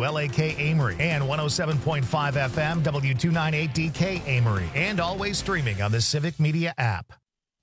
WLAK Amory, and 107.5 FM W298DK Amory, and always streaming on the Civic Media app.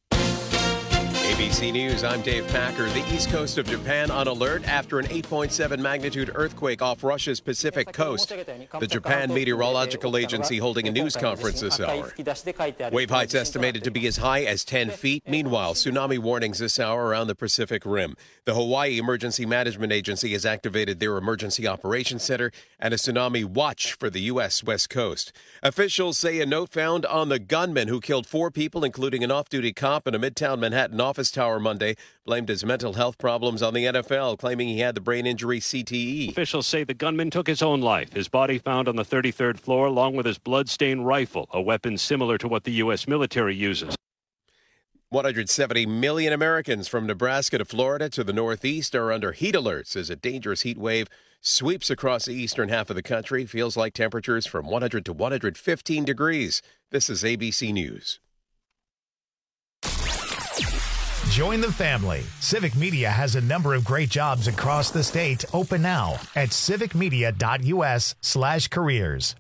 ABC News, I'm Dave Packer. The east coast of Japan on alert after an 8.7 magnitude earthquake off Russia's Pacific coast. The Japan Meteorological Agency holding a news conference this hour. Wave heights estimated to be as high as 10 feet. Meanwhile, tsunami warnings this hour around the Pacific Rim. The Hawaii Emergency Management Agency has activated their Emergency Operations Center and a tsunami watch for the U.S. West Coast. Officials say a note found on the gunman who killed 4 people, including an off-duty cop in a Midtown Manhattan office tower Monday, blamed his mental health problems on the NFL, claiming he had the brain injury CTE. Officials say the gunman took his own life. His body found on the 33rd floor along with his blood-stained rifle, a weapon similar to what the U.S. military uses. 170 million Americans from Nebraska to Florida to the Northeast are under heat alerts as a dangerous heat wave sweeps across the eastern half of the country. Feels like temperatures from 100 to 115 degrees. This is ABC News. Join the family. Civic Media has a number of great jobs across the state open now at civicmedia.us/careers.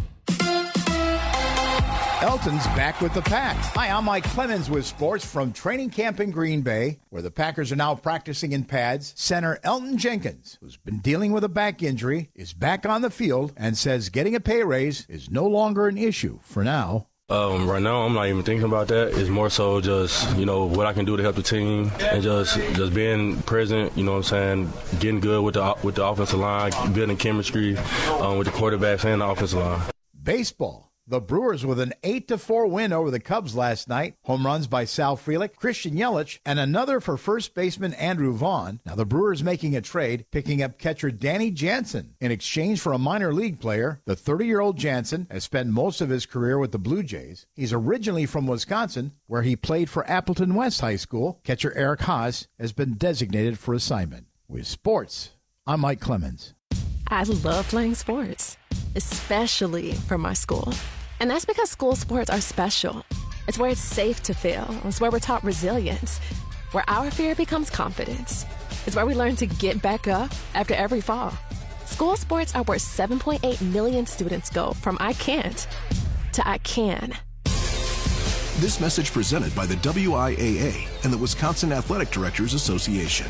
Elton's back with the Pack. Hi, I'm Mike Clemens with sports from training camp in Green Bay, where the Packers are now practicing in pads. Center Elton Jenkins, who's been dealing with a back injury, is back on the field and says getting a pay raise is no longer an issue for now. Right now, I'm not even thinking about that. It's more so just, what I can do to help the team and just being present, what I'm saying, getting good with the offensive line, building chemistry with the quarterbacks and the offensive line. Baseball. The Brewers with an 8-4 win over the Cubs last night. Home runs by Sal Frelick, Christian Yelich, and another for first baseman Andrew Vaughn. Now the Brewers making a trade, picking up catcher Danny Jansen in exchange for a minor league player. The 30-year-old Jansen has spent most of his career with the Blue Jays. He's originally from Wisconsin, where he played for Appleton West High School. Catcher Eric Haas has been designated for assignment. With sports, I'm Mike Clemens. I love playing sports, especially for my school. And that's because school sports are special. It's where it's safe to fail. It's where we're taught resilience, where our fear becomes confidence. It's where we learn to get back up after every fall. School sports are where 7.8 million students go from I can't to I can. This message presented by the WIAA and the Wisconsin Athletic Directors Association.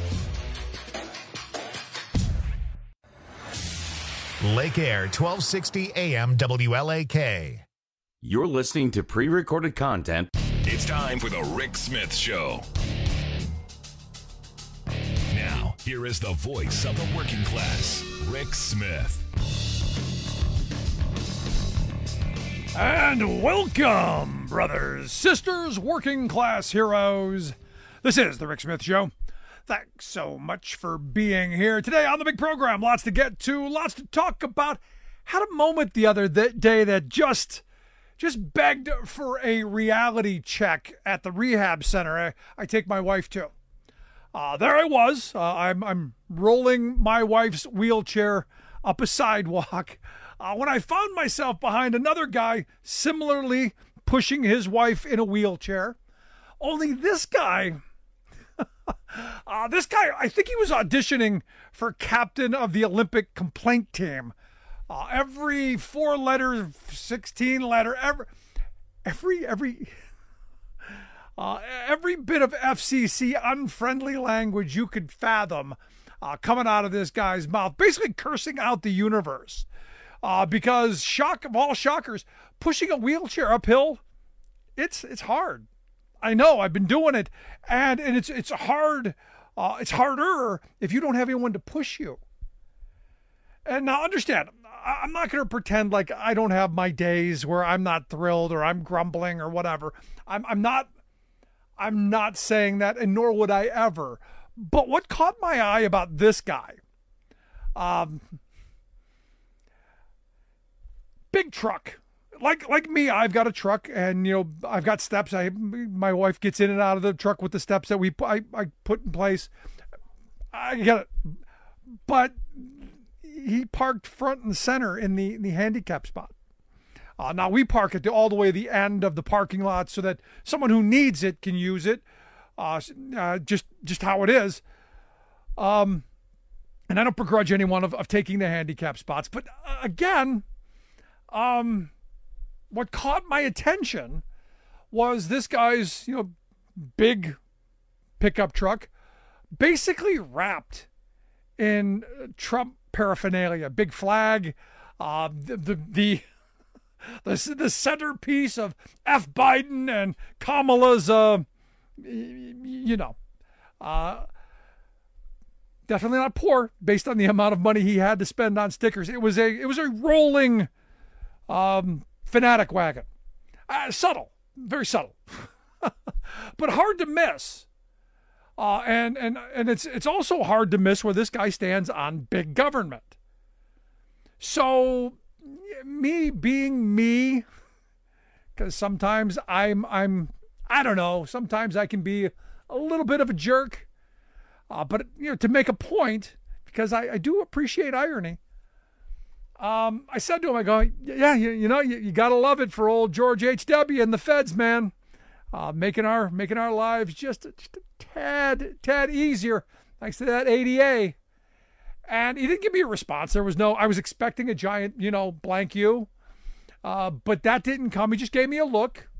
Lake Air, 1260 AM WLAK. You're listening to pre-recorded content. It's time for the Rick Smith Show. Now, here is the voice of the working class, Rick Smith. And welcome, brothers, sisters, working class heroes. This is the Rick Smith Show. Thanks so much for being here today on the big program. Lots to get to, lots to talk about. Had a moment the other day that just begged for a reality check at the rehab center I take my wife to. There I was. I'm rolling my wife's wheelchair up a sidewalk when I found myself behind another guy similarly pushing his wife in a wheelchair. Only this guy... I think he was auditioning for captain of the Olympic complaint team. Every 4-letter, 16-letter, every bit of FCC unfriendly language you could fathom coming out of this guy's mouth, basically cursing out the universe. Because shock of all shockers, pushing a wheelchair uphill, it's hard. I know, I've been doing it, and it's hard. It's harder if you don't have anyone to push you. And now understand, I'm not going to pretend like I don't have my days where I'm not thrilled or I'm grumbling or whatever. I'm not saying that, and nor would I ever. But what caught my eye about this guy, big truck. Like me, I've got a truck, and I've got steps. My wife gets in and out of the truck with the steps that I put in place. I get it, but he parked front and center in the handicap spot. Now we park at all the way to the end of the parking lot so that someone who needs it can use it. Just how it is. And I don't begrudge anyone of taking the handicap spots. But again, what caught my attention was this guy's, big pickup truck, basically wrapped in Trump paraphernalia, big flag, the centerpiece of F. Biden and Kamala's, definitely not poor based on the amount of money he had to spend on stickers. It was a rolling fanatic wagon, subtle, very subtle, but hard to miss. And it's also hard to miss where this guy stands on big government. So me being me, because sometimes I don't know, sometimes I can be a little bit of a jerk. But to make a point, because I do appreciate irony, I said to him, I go, yeah, you got to love it for old George H.W. and the feds, man. Making our lives just a tad easier thanks to that ADA. And he didn't give me a response. I was expecting a giant, blank you. But that didn't come. He just gave me a look.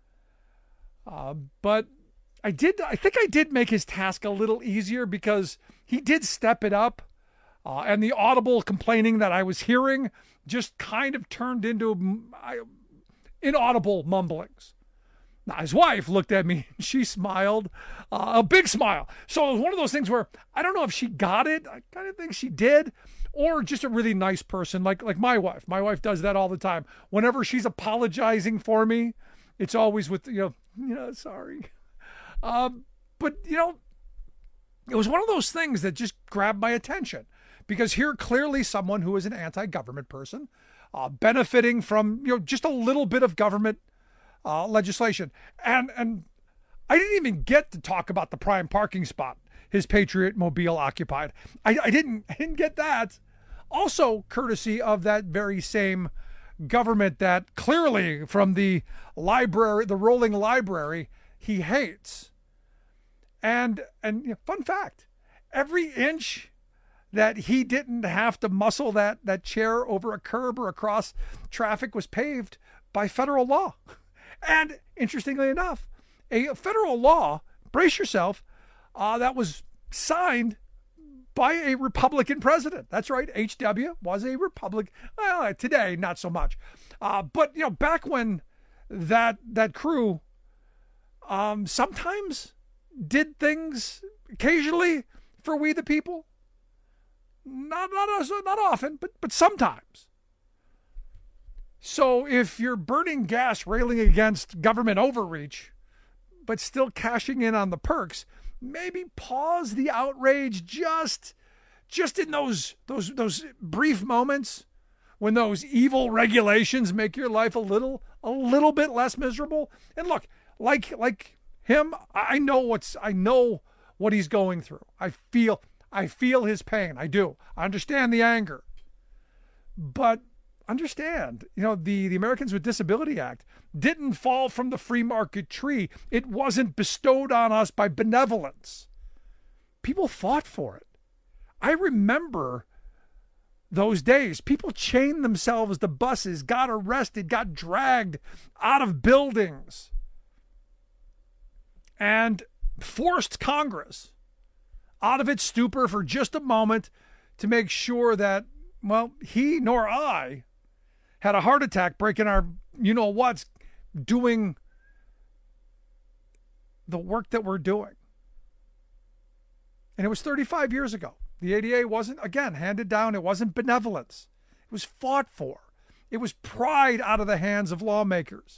But I think I did make his task a little easier because he did step it up. And the audible complaining that I was hearing just kind of turned into inaudible mumblings. Now, his wife looked at me and she smiled, a big smile. So it was one of those things where I don't know if she got it. I kind of think she did, or just a really nice person like my wife. My wife does that all the time. Whenever she's apologizing for me, it's always with, sorry. But, it was one of those things that just grabbed my attention because here clearly someone who is an anti-government person, benefiting from, just a little bit of government legislation. And I didn't even get to talk about the prime parking spot his Patriot Mobile occupied. I didn't get that. Also courtesy of that very same government that clearly from the library, the rolling library, he hates. And fun fact, every inch that he didn't have to muscle that chair over a curb or across traffic was paved by federal law. And interestingly enough, a federal law, brace yourself, that was signed by a Republican president. That's right, H.W. was a Republican. Well, today, not so much. But, back when that crew sometimes did things occasionally for we the people. Not often, but sometimes. So if you're burning gas railing against government overreach, but still cashing in on the perks, maybe pause the outrage just in those brief moments when those evil regulations make your life a little bit less miserable. And look, like him, I know what he's going through. I feel his pain. I do. I understand the anger. But understand, the Americans with Disability Act didn't fall from the free market tree. It wasn't bestowed on us by benevolence. People fought for it. I remember those days. People chained themselves to buses, got arrested, got dragged out of buildings, and forced Congress out of its stupor for just a moment to make sure that, he nor I had a heart attack breaking our, what's doing the work that we're doing. And it was 35 years ago. The ADA wasn't, again, handed down. It wasn't benevolence. It was fought for. It was pried out of the hands of lawmakers.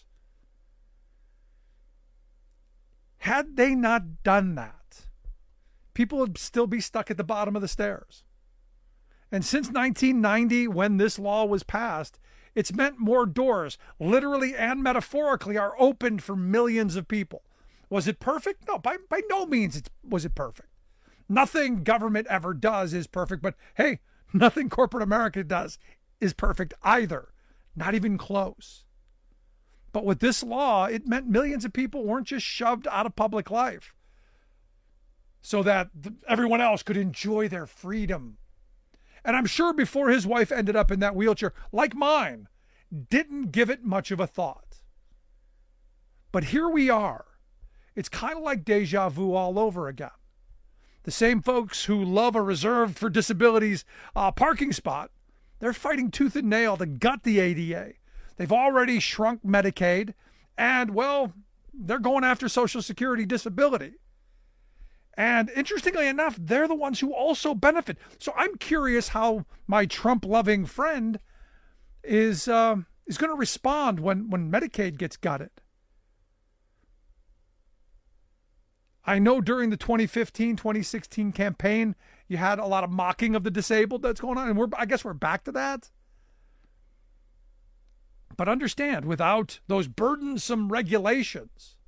Had they not done that, people would still be stuck at the bottom of the stairs. And since 1990, when this law was passed, it's meant more doors, literally and metaphorically, are opened for millions of people. Was it perfect? No, by no means was it perfect. Nothing government ever does is perfect, but hey, nothing corporate America does is perfect either. Not even close. But with this law, it meant millions of people weren't just shoved out of public life so that everyone else could enjoy their freedom And I'm sure before his wife ended up in that wheelchair, like mine, didn't give it much of a thought. But here we are. It's kind of like deja vu all over again. The same folks who love a reserved for disabilities parking spot, they're fighting tooth and nail to gut the ADA. They've already shrunk Medicaid, and, well, they're going after Social Security disability. And interestingly enough, they're the ones who also benefit. So I'm curious how my Trump-loving friend is going to respond when Medicaid gets gutted. I know during the 2015-2016 campaign, you had a lot of mocking of the disabled that's going on, and I guess we're back to that. But understand, without those burdensome regulations,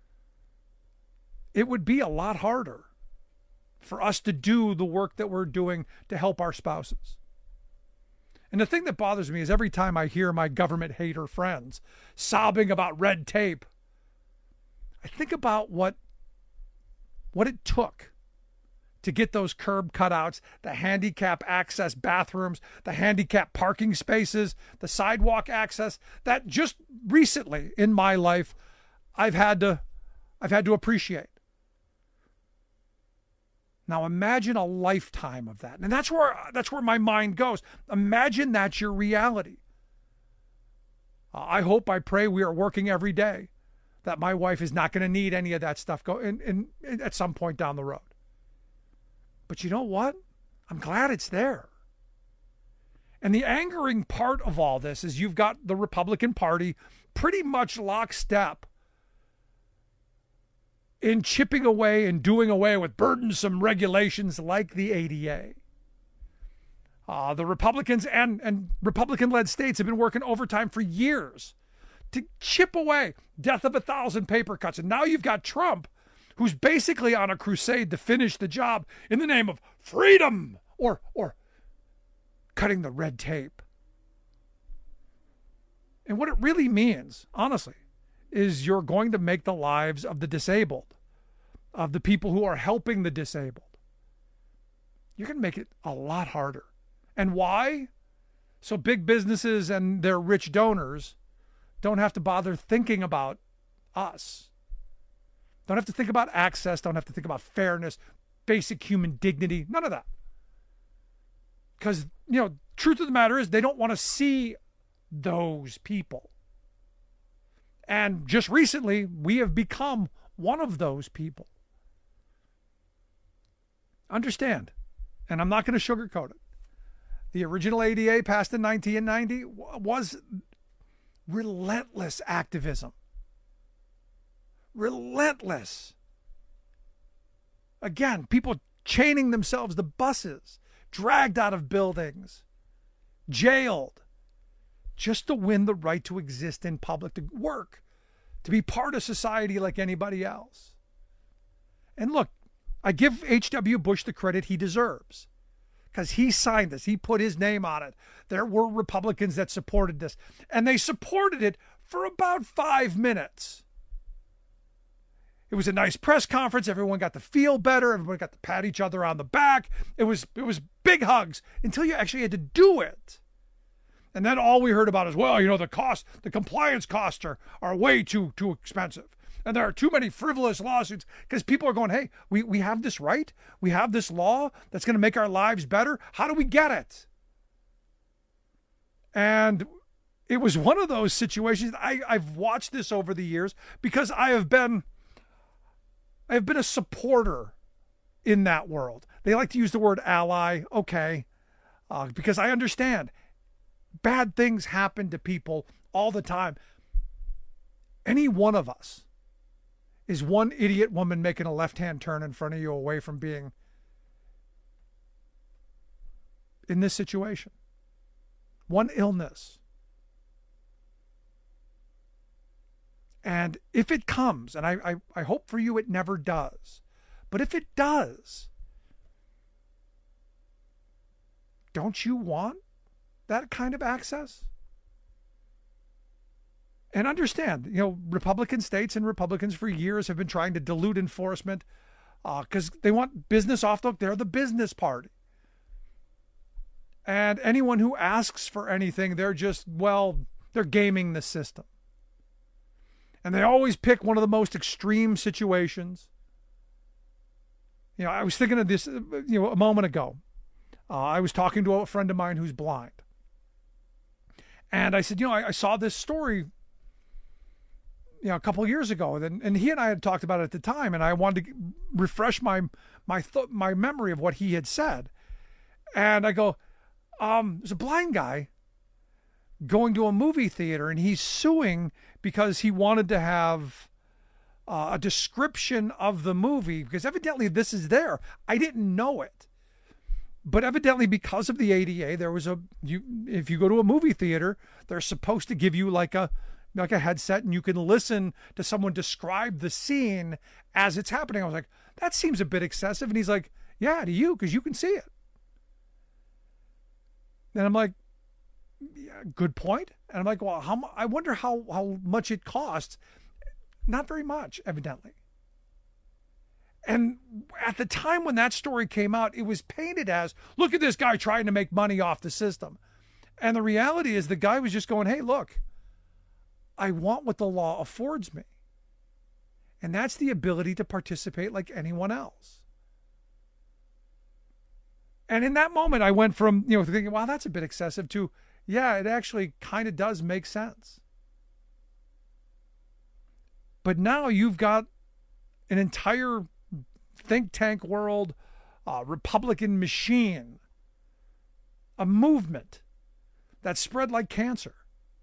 it would be a lot harder for us to do the work that we're doing to help our spouses. And the thing that bothers me is every time I hear my government hater friends sobbing about red tape, I think about what it took to get those curb cutouts, the handicap access bathrooms, the handicap parking spaces, the sidewalk access, that just recently in my life I've had to appreciate. Now imagine a lifetime of that. And that's where my mind goes. Imagine that's your reality. I hope, I pray we are working every day that my wife is not going to need any of that stuff at some point down the road. But you know what? I'm glad it's there. And the angering part of all this is you've got the Republican Party pretty much lockstep in chipping away and doing away with burdensome regulations like the ADA. The Republicans and Republican-led states have been working overtime for years to chip away death of 1,000 paper cuts. And now you've got Trump, who's basically on a crusade to finish the job in the name of freedom or cutting the red tape. And what it really means, honestly, is you're going to make the lives of the disabled, of the people who are helping the disabled, you're going to make it a lot harder. And why? So big businesses and their rich donors don't have to bother thinking about us. Don't have to think about access. Don't have to think about fairness, basic human dignity, none of that. Because, truth of the matter is they don't want to see those people. And just recently, we have become one of those people. Understand, and I'm not going to sugarcoat it. The original ADA passed in 1990 was relentless activism. Relentless. Again, people chaining themselves to buses, dragged out of buildings, jailed, just to win the right to exist in public, to work, to be part of society like anybody else. And look, I give H.W. Bush the credit he deserves because he signed this. He put his name on it. There were Republicans that supported this, and they supported it for about 5 minutes. It was a nice press conference. Everyone got to feel better. Everyone got to pat each other on the back. It was big hugs until you actually had to do it. And then all we heard about is, well, the compliance costs are way too expensive. And there are too many frivolous lawsuits because people are going, hey, we have this right. We have this law that's going to make our lives better. How do we get it? And it was one of those situations. I've watched this over the years because I have been a supporter in that world. They like to use the word ally. Okay. Because I understand bad things happen to people all the time. Any one of us is one idiot woman making a left-hand turn in front of you away from being in this situation. One illness. And if it comes, and I hope for you it never does, but if it does, don't you want that kind of access? And understand, Republican states and Republicans for years have been trying to dilute enforcement because they want business off the hook. They're the business party. And anyone who asks for anything, they're gaming the system. And they always pick one of the most extreme situations. I was thinking of this, a moment ago. I was talking to a friend of mine who's blind. And I said, I saw this story, a couple of years ago. And he and I had talked about it at the time. And I wanted to refresh my memory of what he had said. And I go, there's a blind guy going to a movie theater, and he's suing because he wanted to have a description of the movie, because evidently this is there. I didn't know it, but evidently because of the ADA, there was if you go to a movie theater, they're supposed to give you like a headset, and you can listen to someone describe the scene as it's happening. I was like, that seems a bit excessive. And he's like, yeah, to you, because you can see it. And I'm like, yeah, good point. And I'm like, well, I wonder how much it costs. Not very much, evidently. And at the time when that story came out, it was painted as, look at this guy trying to make money off the system. And the reality is the guy was just going, hey, look, I want what the law affords me. And that's the ability to participate like anyone else. And in that moment, I went from, thinking, wow, that's a bit excessive, to, yeah, it actually kind of does make sense. But now you've got an entire think tank world, Republican machine, a movement that's spread like cancer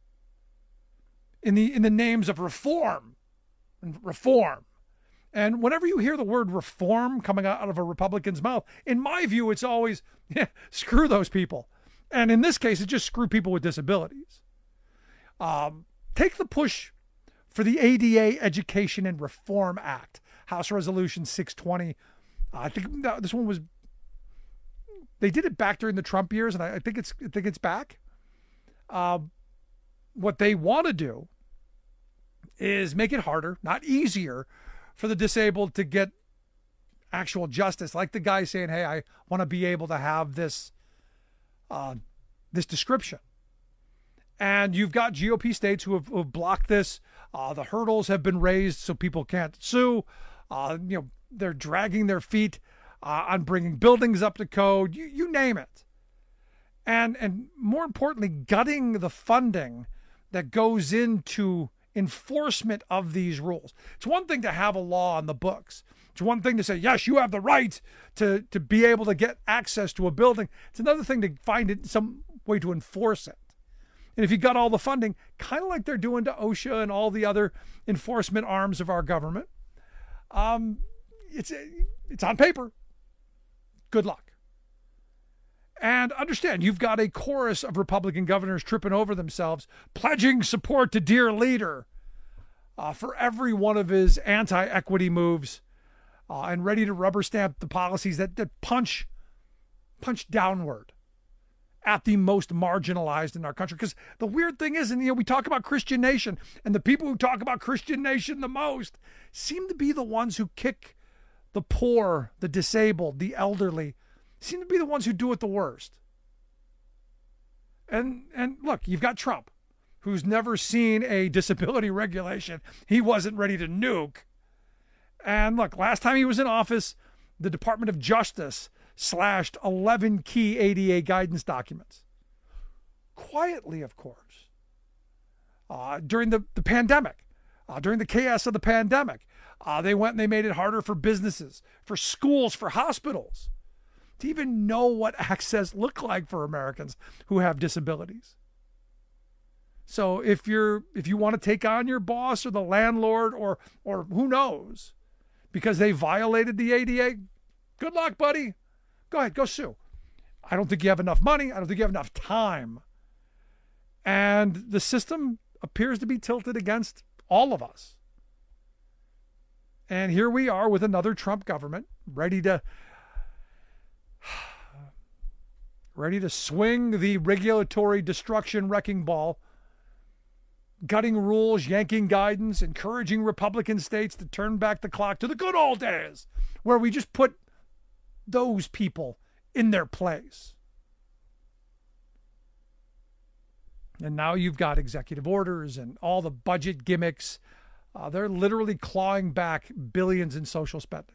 in the names of reform and reform. And whenever you hear the word reform coming out of a Republican's mouth, in my view, it's always, screw those people. And in this case, it's just screw people with disabilities. Take the push for the ADA Education and Reform Act, House Resolution 620. I think this one was, they did it back during the Trump years, and I think it's back. What they want to do is make it harder, not easier, for the disabled to get actual justice. Like the guy saying, hey, I want to be able to have this description. And you've got GOP states who have blocked this. The hurdles have been raised so people can't sue. They're dragging their feet on bringing buildings up to code. You name it. And more importantly, gutting the funding that goes into enforcement of these rules. It's one thing to have a law on the books. It's one thing to say, yes, you have the right to be able to get access to a building. It's another thing to find some way to enforce it. And if you got all the funding, kind of like they're doing to OSHA and all the other enforcement arms of our government, it's on paper. Good luck. And understand, you've got a chorus of Republican governors tripping over themselves, pledging support to dear leader for every one of his anti-equity moves, and ready to rubber stamp the policies that punch downward at the most marginalized in our country. Because the weird thing is, and we talk about Christian nation, and the people who talk about Christian nation the most seem to be the ones who kick the poor, the disabled, the elderly, seem to be the ones who do it the worst. And look, you've got Trump, who's never seen a disability regulation he wasn't ready to nuke. And look, last time he was in office, the Department of Justice slashed 11 key ADA guidance documents. Quietly, of course. During the pandemic, during the chaos of the pandemic, they went and they made it harder for businesses, for schools, for hospitals to even know what access looked like for Americans who have disabilities. So if you want to take on your boss or the landlord or who knows, because they violated the ADA, good luck, buddy. Go ahead, go sue. I don't think you have enough money. I don't think you have enough time. And the system appears to be tilted against all of us. And here we are with another Trump government ready to swing the regulatory destruction wrecking ball, gutting rules, yanking guidance, encouraging Republican states to turn back the clock to the good old days where we just put those people in their place. And now you've got executive orders and all the budget gimmicks. They're literally clawing back billions in social spending.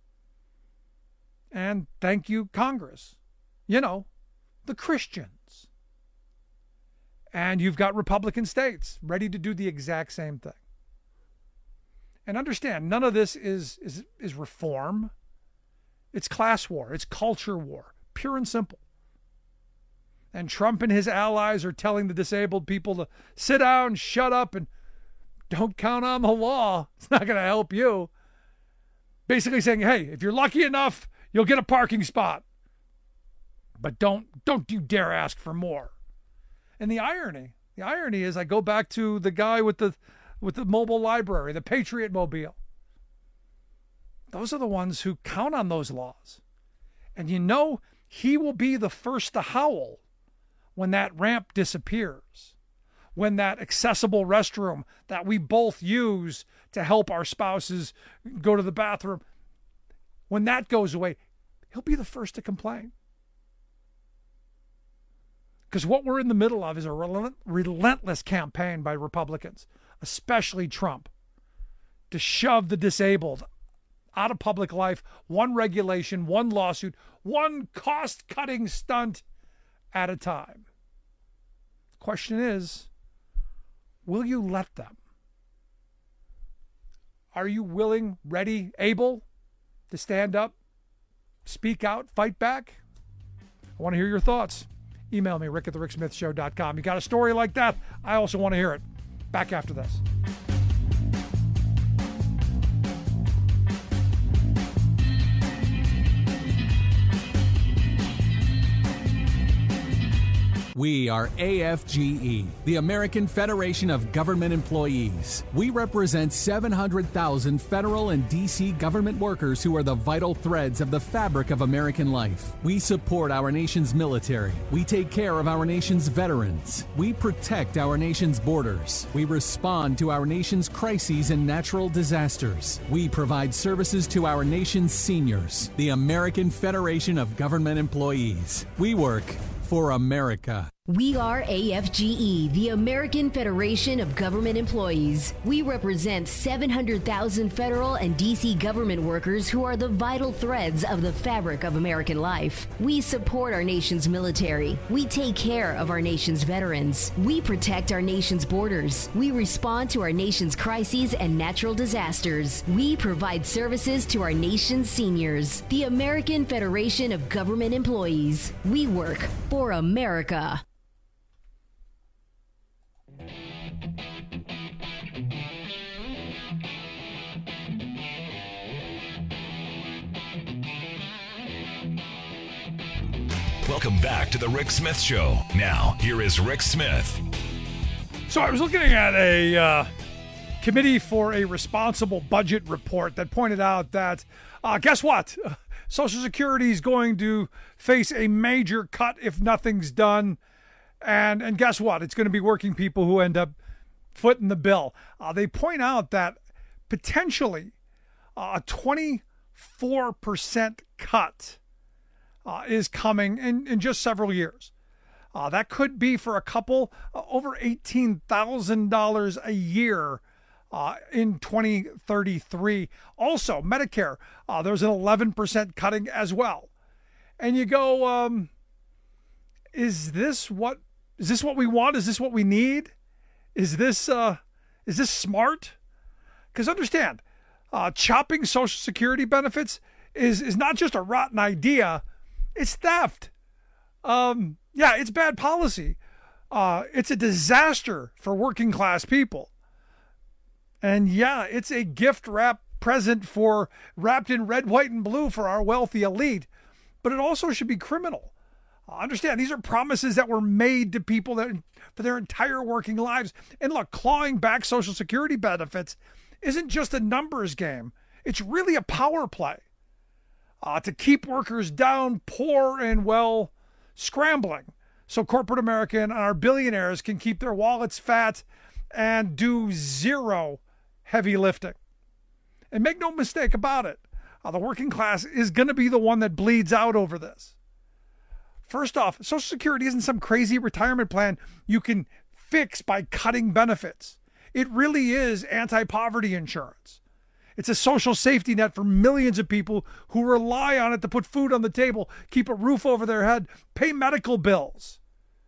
And thank you, Congress. You know, the Christians. And you've got Republican states ready to do the exact same thing. And understand, none of this is reform. It's class war. It's culture war. Pure and simple. And Trump and his allies are telling the disabled people to sit down, shut up, and don't count on the law. It's not going to help you. Basically saying, hey, if you're lucky enough, you'll get a parking spot. But don't you dare ask for more. And the irony is, I go back to the guy with the mobile library, the Patriot Mobile. Those are the ones who count on those laws. And you know, he will be the first to howl when that ramp disappears, when that accessible restroom that we both use to help our spouses go to the bathroom, when that goes away, he'll be the first to complain. Because what we're in the middle of is a relentless campaign by Republicans, especially Trump, to shove the disabled out of public life, one regulation, one lawsuit, one cost-cutting stunt at a time. The question is, will you let them? Are you willing, ready, able to stand up, speak out, fight back? I want to hear your thoughts. Email me, rick@thericksmithshow.com. You got a story like that? I also want to hear it. Back after this. We are AFGE, the American Federation of Government Employees. We represent 700,000 federal and D.C. government workers who are the vital threads of the fabric of American life. We support our nation's military. We take care of our nation's veterans. We protect our nation's borders. We respond to our nation's crises and natural disasters. We provide services to our nation's seniors. The American Federation of Government Employees. We work for America. We are AFGE, the American Federation of Government Employees. We represent 700,000 federal and D.C. government workers who are the vital threads of the fabric of American life. We support our nation's military. We take care of our nation's veterans. We protect our nation's borders. We respond to our nation's crises and natural disasters. We provide services to our nation's seniors. The American Federation of Government Employees. We work for America. Welcome back to the Rick Smith Show. Now, here is Rick Smith. So I was looking at a Committee for a Responsible Budget report that pointed out that, guess what? Social Security is going to face a major cut if nothing's done. And guess what? It's going to be working people who end up footing the bill. They point out that potentially a 24% cut is coming in just several years. That could be for a couple over $18,000 a year in 2033. Also, Medicare, there's an 11% cutting as well. And you go, is this what we want? Is this what we need? Is this smart? Because understand, chopping Social Security benefits is not just a rotten idea. It's theft. Yeah, it's bad policy. It's a disaster for working class people. And yeah, it's a gift wrap present wrapped in red, white, and blue for our wealthy elite. But it also should be criminal. Understand, these are promises that were made to people for their entire working lives. And look, clawing back Social Security benefits isn't just a numbers game. It's really a power play. To keep workers down, poor, and, well, scrambling. So corporate America and our billionaires can keep their wallets fat and do zero heavy lifting. And make no mistake about it, the working class is going to be the one that bleeds out over this. First off, Social Security isn't some crazy retirement plan you can fix by cutting benefits. It really is anti-poverty insurance. It's a social safety net for millions of people who rely on it to put food on the table, keep a roof over their head, pay medical bills.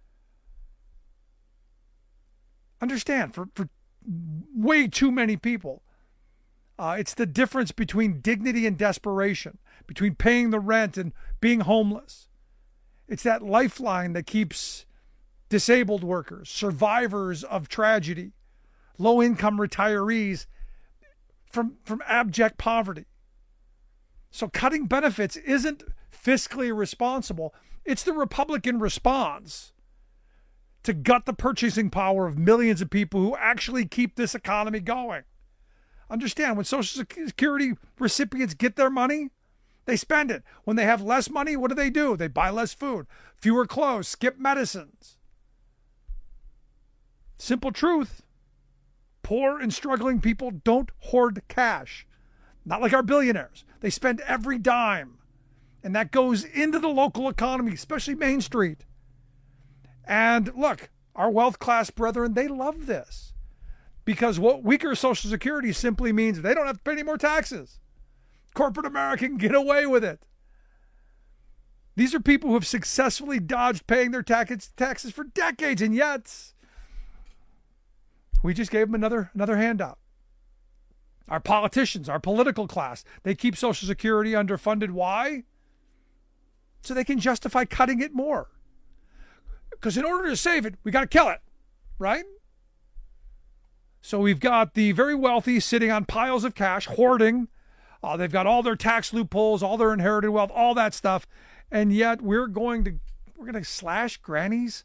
Understand, for way too many people, it's the difference between dignity and desperation, between paying the rent and being homeless. It's that lifeline that keeps disabled workers, survivors of tragedy, low-income retirees from abject poverty. So cutting benefits isn't fiscally responsible. It's the Republican response to gut the purchasing power of millions of people who actually keep this economy going. Understand, when Social Security recipients get their money, they spend it. When they have less money, what do? They buy less food, fewer clothes, skip medicines. Simple truth. Poor and struggling people don't hoard cash. Not like our billionaires. They spend every dime. And that goes into the local economy, especially Main Street. And look, our wealth class brethren, they love this. Because what weaker Social Security simply means they don't have to pay any more taxes. Corporate America can get away with it. These are people who have successfully dodged paying their taxes for decades, and yet we just gave them another handout. Our politicians, our political class, they keep Social Security underfunded. Why? So they can justify cutting it more. Because in order to save it, we got to kill it, right? So we've got the very wealthy sitting on piles of cash, hoarding. They've got all their tax loopholes, all their inherited wealth, all that stuff, and yet we're going to slash Granny's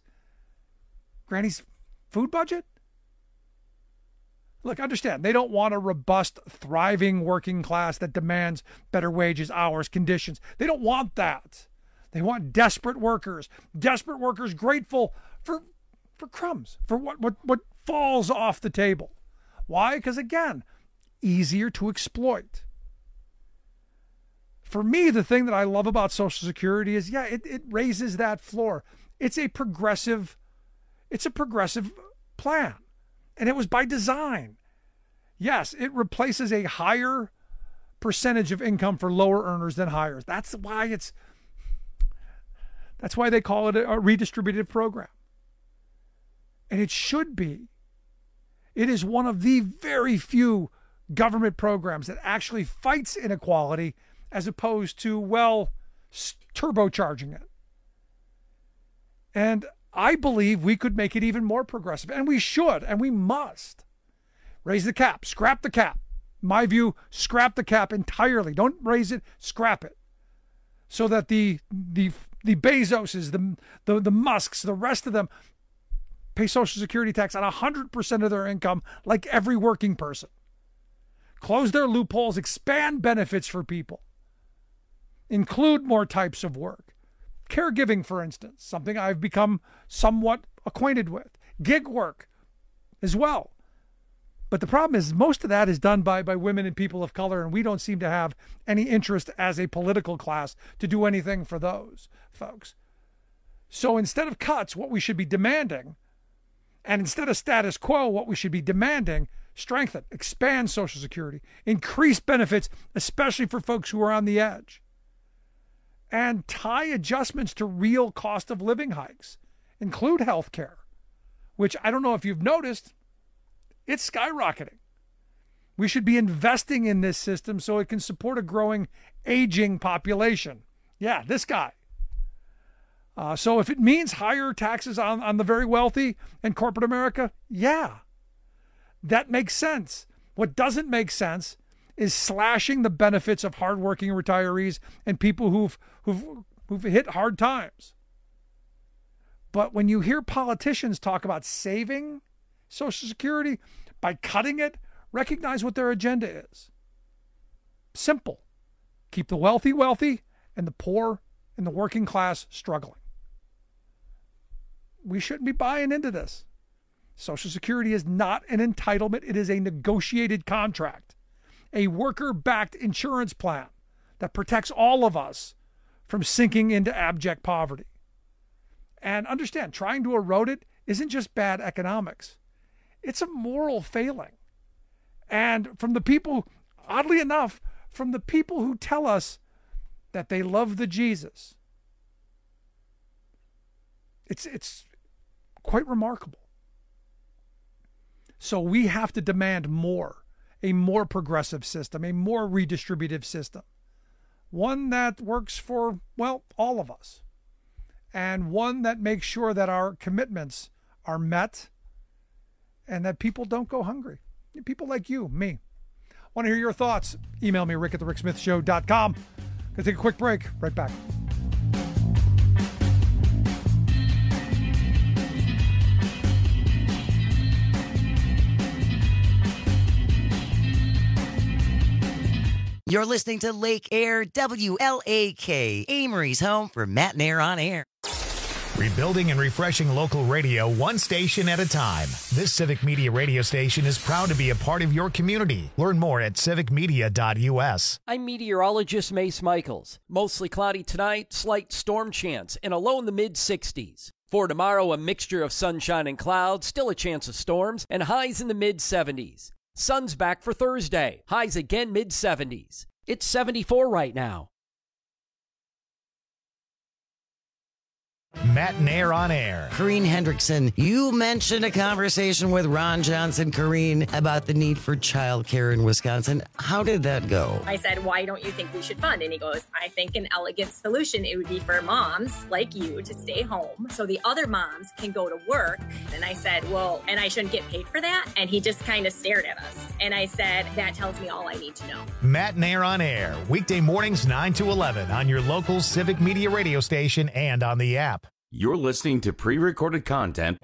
food budget. Look, understand, they don't want a robust, thriving working class that demands better wages, hours, conditions. They don't want that. They want desperate workers grateful for crumbs, for what falls off the table. Why? Because, again, easier to exploit. For me, the thing that I love about Social Security is, it raises that floor. It's a progressive plan. And it was by design. Yes, it replaces a higher percentage of income for lower earners than higher. That's why they call it a redistributive program. And it should be. It is one of the very few government programs that actually fights inequality as opposed to, turbocharging it. And I believe we could make it even more progressive, and we should, and we must. Raise the cap, scrap the cap. In my view, scrap the cap entirely. Don't raise it, scrap it. So that the Bezoses, the Musks, the rest of them pay Social Security tax on 100% of their income like every working person. Close their loopholes, expand benefits for people. Include more types of work. Caregiving, for instance, something I've become somewhat acquainted with. Gig work as well. But the problem is most of that is done by women and people of color, and we don't seem to have any interest as a political class to do anything for those folks. So instead of cuts, what we should be demanding, and instead of status quo, what we should be demanding, strengthen, expand Social Security, increase benefits, especially for folks who are on the edge, and tie adjustments to real cost of living hikes. Include health care, which I don't know if you've noticed, it's skyrocketing. We should be investing in this system so it can support a growing, aging population. Yeah, this guy. So if it means higher taxes on the very wealthy and corporate America, that makes sense. What doesn't make sense is slashing the benefits of hardworking retirees and people who've hit hard times. But when you hear politicians talk about saving Social Security by cutting it, recognize what their agenda is. Simple. Keep the wealthy wealthy and the poor and the working class struggling. We shouldn't be buying into this. Social Security is not an entitlement. It is a negotiated contract, a worker-backed insurance plan that protects all of us from sinking into abject poverty. And understand, trying to erode it isn't just bad economics. It's a moral failing. And from the people, oddly enough, from the people who tell us that they love the Jesus, it's quite remarkable. So we have to demand more, a more progressive system, a more redistributive system, one that works for, well, all of us, and one that makes sure that our commitments are met and that people don't go hungry. People like you, me. Want to hear your thoughts? Email me, rick@thericksmithshow.com. Gonna take a quick break. Right back. You're listening to Lake Air WLAK, Amory's home for Matt and Air on Air. Rebuilding and refreshing local radio one station at a time. This Civic Media radio station is proud to be a part of your community. Learn more at civicmedia.us. I'm meteorologist Mace Michaels. Mostly cloudy tonight, slight storm chance, and a low in the mid-60s. For tomorrow, a mixture of sunshine and clouds, still a chance of storms, and highs in the mid-70s. Sun's back for Thursday. Highs again mid-70s. It's 74 right now. Matt and Air on Air. Corrine Hendrickson, you mentioned a conversation with Ron Johnson, Corrine, about the need for childcare in Wisconsin. How did that go? I said, why don't you think we should fund? And he goes, I think an elegant solution, it would be for moms like you to stay home so the other moms can go to work. And I said, well, and I shouldn't get paid for that? And he just kind of stared at us. And I said, that tells me all I need to know. Matt and Air on Air, weekday mornings 9 to 11 on your local Civic Media radio station and on the app. You're listening to pre-recorded content.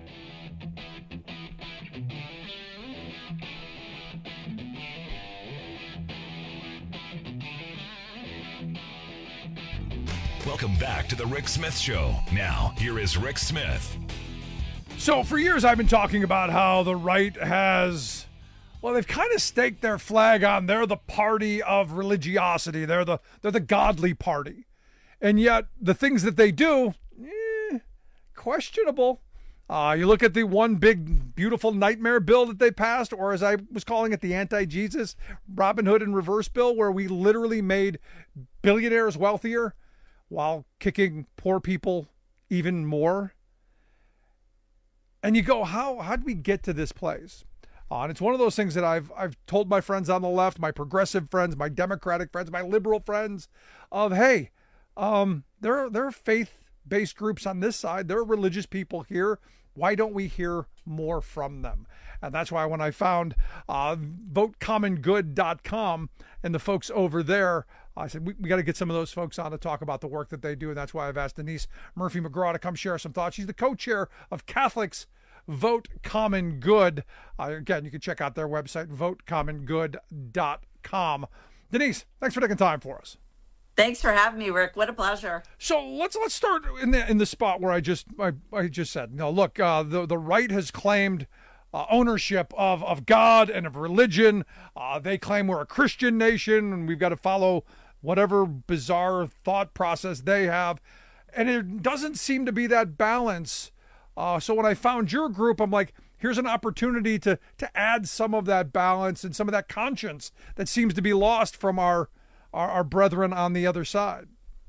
Welcome back to the Rick Smith Show. Now, here is Rick Smith. So for years I've been talking about how the right has, well, they've kind of staked their flag on they're the party of religiosity. They're the godly party. And yet the things that they do, questionable. You look at the one big, beautiful nightmare bill that they passed, or as I was calling it, the anti-Jesus Robin Hood and reverse bill, where we literally made billionaires wealthier while kicking poor people even more. And you go, how did we get to this place? And it's one of those things that I've told my friends on the left, my progressive friends, my Democratic friends, my liberal friends, of hey, there are faith-based groups on this side. There are religious people here. Why don't we hear more from them? And that's why when I found votecommongood.com and the folks over there, I said, we got to get some of those folks on to talk about the work that they do. And that's why I've asked Denise Murphy-McGraw to come share some thoughts. She's the co-chair of Catholics Vote Common Good. Again, you can check out their website, votecommongood.com. Denise, thanks for taking time for us. Thanks for having me, Rick. What a pleasure. So let's start in the spot where I just said, no, look, the right has claimed ownership of God and of religion. They claim we're a Christian nation and we've got to follow whatever bizarre thought process they have. And it doesn't seem to be that balance. So when I found your group, I'm like, here's an opportunity to add some of that balance and some of that conscience that seems to be lost from our brethren on the other side.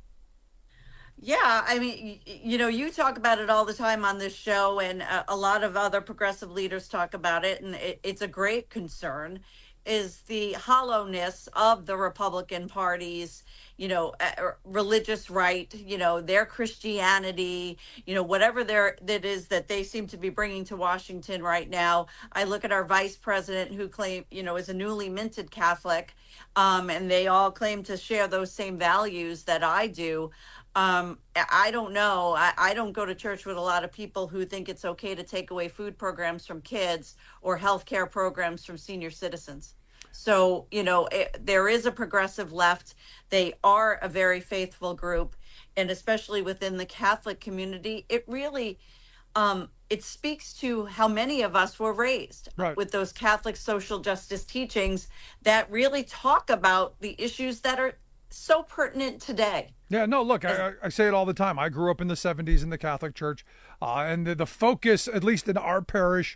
Yeah, I mean, you talk about it all the time on this show, and a lot of other progressive leaders talk about it, and it's a great concern, is the hollowness of the Republican Party's, religious right, their Christianity, whatever that is that they seem to be bringing to Washington right now. I look at our vice president who is a newly minted Catholic, and they all claim to share those same values that I do. I don't know. I don't go to church with a lot of people who think it's okay to take away food programs from kids or health care programs from senior citizens. So, there is a progressive left. They are a very faithful group. And especially within the Catholic community, it really, it speaks to how many of us were raised with those Catholic social justice teachings that really talk about the issues that are so pertinent today. Yeah, no, look, I say it all the time. I grew up in the 70s in the Catholic Church, and the focus, at least in our parish,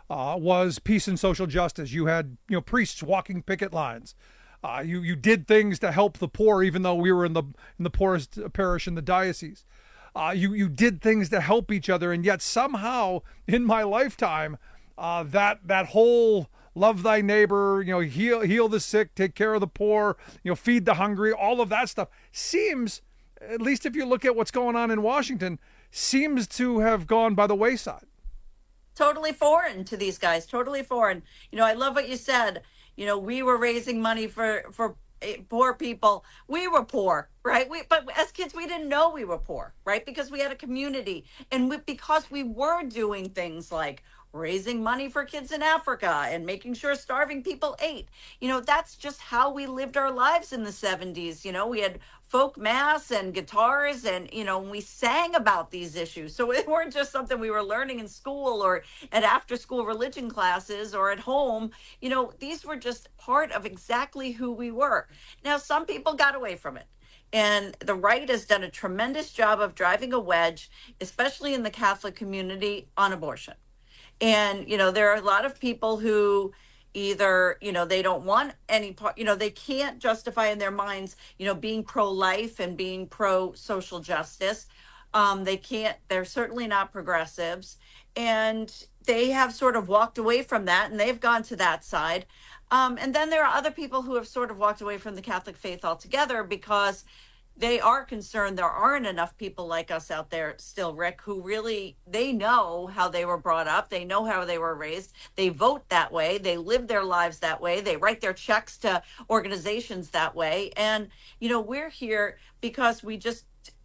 was peace and social justice. You had, priests walking picket lines. You did things to help the poor, even though we were in the poorest parish in the diocese. You did things to help each other, and yet somehow in my lifetime, that whole love thy neighbor, heal the sick, take care of the poor, feed the hungry, all of that stuff seems, at least if you look at what's going on in Washington, seems to have gone by the wayside. Totally foreign to these guys, totally foreign. I love what you said. We were raising money for poor people. We were poor, right? But as kids, we didn't know we were poor, right? Because we had a community, and because we were doing things like raising money for kids in Africa and making sure starving people ate. That's just how we lived our lives in the 70s. We had folk mass and guitars, and we sang about these issues. So it weren't just something we were learning in school or at after school religion classes or at home. These were just part of exactly who we were. Now, some people got away from it. And the right has done a tremendous job of driving a wedge, especially in the Catholic community, on abortion. And, there are a lot of people who either, they don't want any part, they can't justify in their minds, being pro-life and being pro-social justice. They're certainly not progressives. And they have sort of walked away from that, and they've gone to that side. And then there are other people who have sort of walked away from the Catholic faith altogether because they are concerned there aren't enough people like us out there still, Rick, who really, they know how they were brought up. They know how they were raised. They vote that way. They live their lives that way. They write their checks to organizations that way. And, we're here because we just,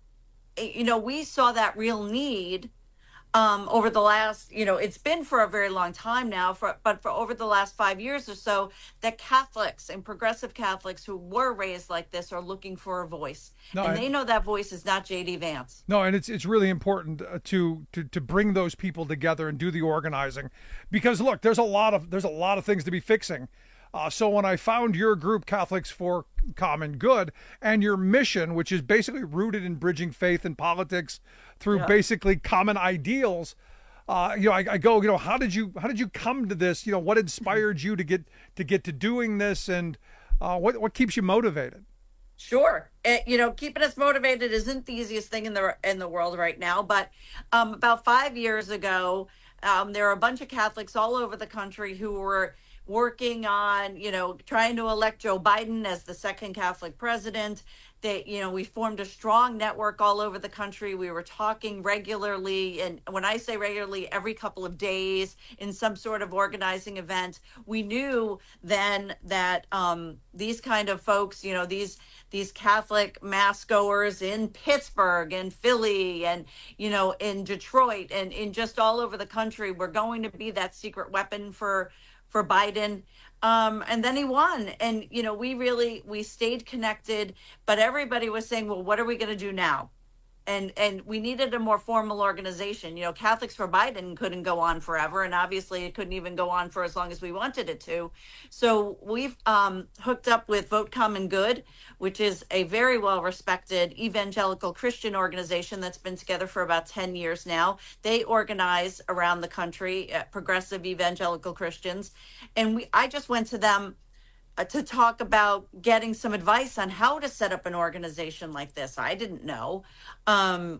we saw that real need over the last, it's been for a very long time now, but for over the last 5 years or so, that Catholics and progressive Catholics who were raised like this are looking for a voice. And they know that voice is not J.D. Vance. No, and it's really important to bring those people together and do the organizing, because look, there's a lot of things to be fixing. So when I found your group, Catholics for Common Good, and your mission, which is basically rooted in bridging faith and politics through basically common ideals, I go, how did you come to this? What inspired you to get to doing this, and what keeps you motivated? Sure. Keeping us motivated isn't the easiest thing in the world right now, but about 5 years ago, there are a bunch of Catholics all over the country who were working on, trying to elect Joe Biden as the second Catholic president. We formed a strong network all over the country. We were talking regularly, and when I say regularly, every couple of days in some sort of organizing event. We knew then that these kind of folks, these Catholic mass goers in Pittsburgh and Philly and, in Detroit and in just all over the country were going to be that secret weapon for Biden. And then he won. And, we stayed connected, but everybody was saying, well, what are we going to do now? And we needed a more formal organization. Catholics for Biden couldn't go on forever, and obviously it couldn't even go on for as long as we wanted it to. So we've hooked up with Vote Common Good, which is a very well-respected evangelical Christian organization that's been together for about 10 years now. They organize around the country, progressive evangelical Christians. And I just went to them to talk about getting some advice on how to set up an organization like this. I didn't know. And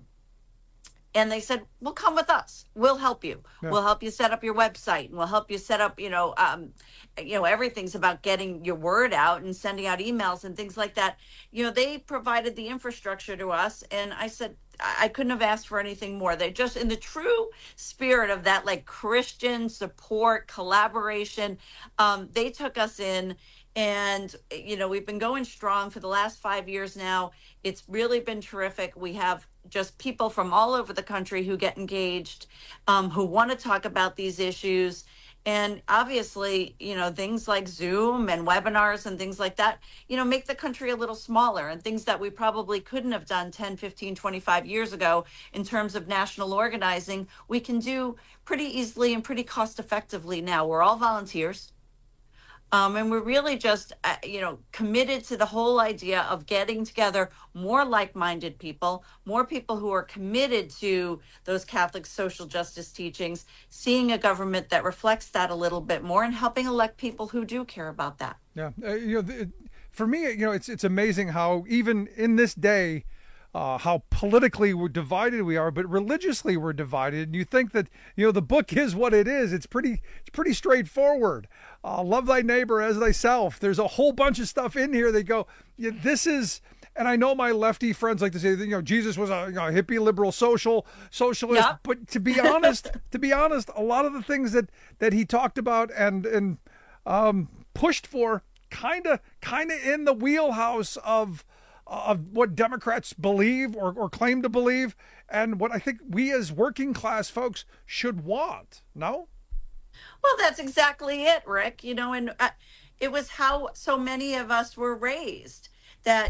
they said, well, come with us. We'll help you. Yeah. We'll help you set up your website, and we'll help you set up, everything's about getting your word out and sending out emails and things like that. They provided the infrastructure to us. And I said, I couldn't have asked for anything more. They just, in the true spirit of that, like Christian support, collaboration, they took us in. And, we've been going strong for the last 5 years now. It's really been terrific. We have just people from all over the country who get engaged, who want to talk about these issues. And obviously, things like Zoom and webinars and things like that, make the country a little smaller, and things that we probably couldn't have done 10, 15, 25 years ago in terms of national organizing, we can do pretty easily and pretty cost effectively now. We're all volunteers. And we're really just, committed to the whole idea of getting together more like-minded people, more people who are committed to those Catholic social justice teachings, seeing a government that reflects that a little bit more, and helping elect people who do care about that. Yeah, for me, it's amazing how even in this day, how politically we're divided we are, but religiously we're divided. And you think that, the book is what it is. It's pretty straightforward. Love thy neighbor as thyself. There's a whole bunch of stuff in here that go, this is, and I know my lefty friends like to say, Jesus was a hippie, liberal, socialist. Yep. But to be honest, a lot of the things that he talked about and pushed for, kind of in the wheelhouse of what Democrats believe or claim to believe, and what I think we as working class folks should want. No? Well, that's exactly it, Rick. And it was how so many of us were raised. That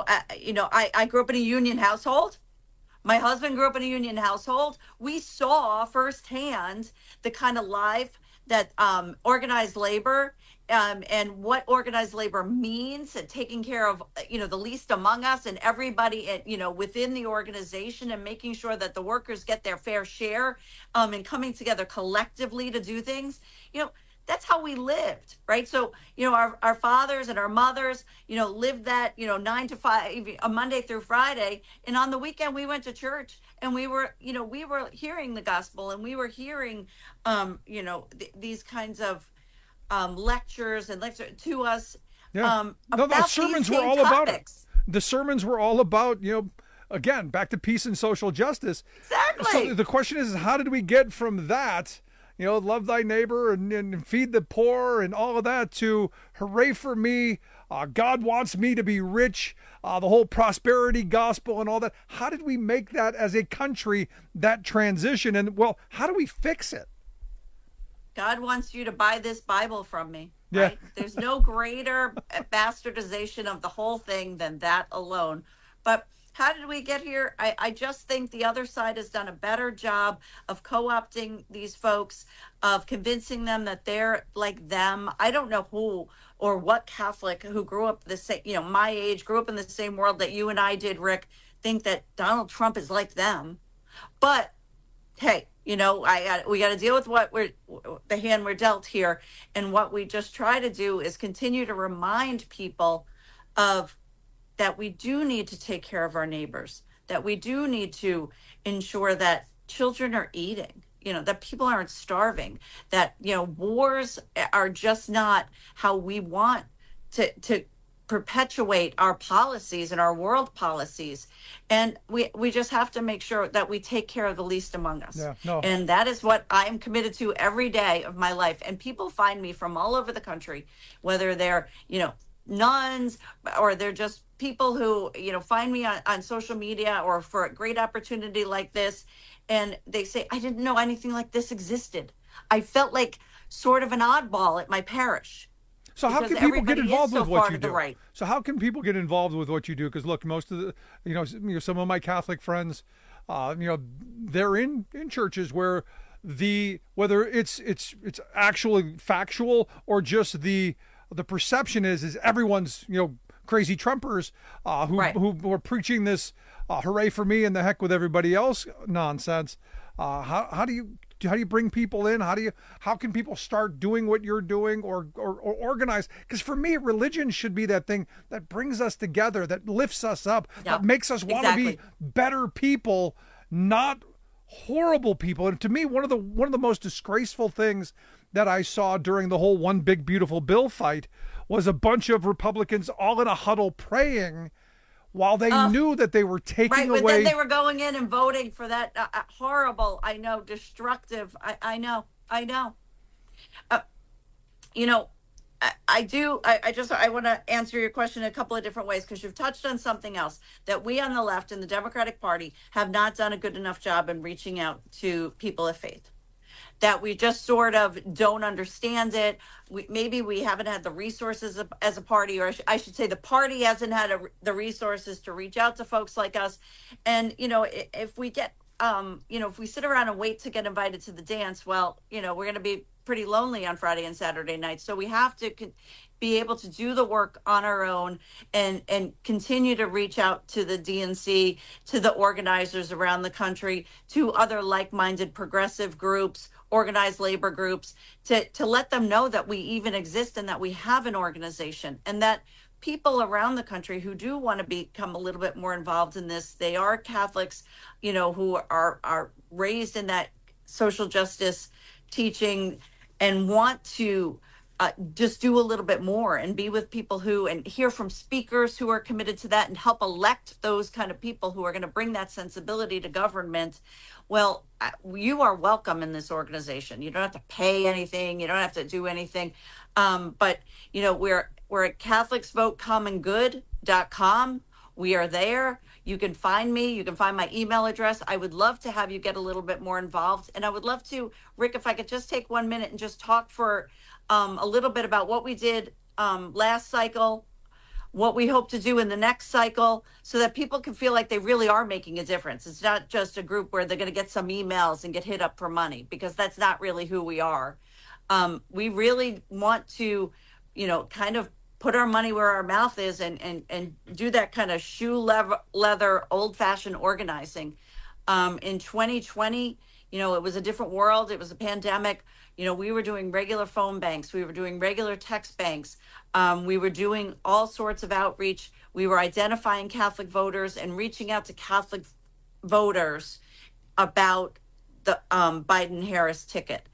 I grew up in a union household. My husband grew up in a union household. We saw firsthand the kind of life that organized labor and what organized labor means, and taking care of the least among us and everybody within the organization, and making sure that the workers get their fair share, and coming together collectively to do things. That's how we lived, right? So our fathers and our mothers lived that 9 to 5, a Monday through Friday, and on the weekend we went to church, and we were hearing the gospel, and we were hearing these kinds of lectures to us. Yeah. The sermons were all about it. The sermons were all about, again, back to peace and social justice. Exactly. So the question is, how did we get from that, love thy neighbor and feed the poor and all of that, to hooray for me, God wants me to be rich, the whole prosperity gospel and all that? How did we make that as a country, that transition? And, well, how do we fix it? God wants you to buy this Bible from me. Yeah. Right? There's no greater bastardization of the whole thing than that alone. But how did we get here? I just think the other side has done a better job of co-opting these folks, of convincing them that they're like them. I don't know who or what Catholic who grew up the same, my age, grew up in the same world that you and I did, Rick, think that Donald Trump is like them. But hey, we got to deal with the hand we're dealt here. And what we just try to do is continue to remind people of that we do need to take care of our neighbors, that we do need to ensure that children are eating, that people aren't starving, that, wars are just not how we want to perpetuate our policies and our world policies. And we just have to make sure that we take care of the least among us. Yeah, no. And that is what I am committed to every day of my life. And people find me from all over the country, whether they're, nuns, or they're just people who, find me on social media or for a great opportunity like this. And they say, I didn't know anything like this existed. I felt like sort of an oddball at my parish. So how can people get involved with what you do? Right. So how can people get involved with what you do? Because look, most of the, some of my Catholic friends, they're in churches where whether it's actually factual or just the perception is everyone's crazy Trumpers who are preaching this hooray for me and the heck with everybody else nonsense. How do you bring people in? How can people start doing what you're doing or organize? Because for me, religion should be that thing that brings us together, that lifts us up, that makes us want to be better people, not horrible people. And to me, one of the most disgraceful things that I saw during the whole One Big Beautiful Bill fight was a bunch of Republicans all in a huddle praying while they knew that they were taking away. But then they were going in and voting for that horrible, destructive. I know. I want to answer your question in a couple of different ways, because you've touched on something else that we on the left in the Democratic Party have not done a good enough job in reaching out to people of faith. That we just sort of don't understand it. Maybe we haven't had the resources as a party, or I should say the party hasn't had the resources to reach out to folks like us. And, if we get if we sit around and wait to get invited to the dance, well, we're going to be pretty lonely on Friday and Saturday nights. So we have to be able to do the work on our own and continue to reach out to the DNC, to the organizers around the country, to other like-minded progressive groups, organized labor groups, to let them know that we even exist and that we have an organization, and that people around the country who do want to become a little bit more involved in this, they are Catholics, who are raised in that social justice teaching and want to just do a little bit more and be with people and hear from speakers who are committed to that and help elect those kind of people who are going to bring that sensibility to government. Well, you are welcome in this organization. You don't have to pay anything. You don't have to do anything. But, we're at CatholicsVoteCommonGood.com. We are there. You can find me. You can find my email address. I would love to have you get a little bit more involved. And I would love to, Rick, if I could just take 1 minute and just talk for a little bit about what we did last cycle, what we hope to do in the next cycle, so that people can feel like they really are making a difference. It's not just a group where they're going to get some emails and get hit up for money, because that's not really who we are. We really want to, kind of put our money where our mouth is and do that kind of shoe leather, old-fashioned organizing. In 2020, it was a different world. It was a pandemic. We were doing regular phone banks. We were doing regular text banks. We were doing all sorts of outreach. We were identifying Catholic voters and reaching out to Catholic voters about the Biden-Harris ticket.